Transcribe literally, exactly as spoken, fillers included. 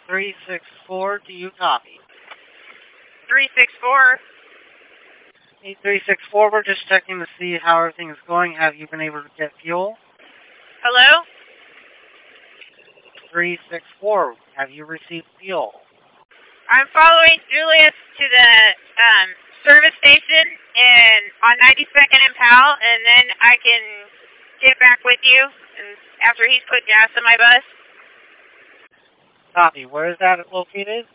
three six four, do you copy? three six four. eight three six four, we're just checking to see how everything is going. Have you been able to get fuel? Hello? three six four, have you received fuel? I'm following Julius to the um, service station and on ninety-second and Powell, and then I can get back with you and after he's put gas in my bus. Copy. Where is that located?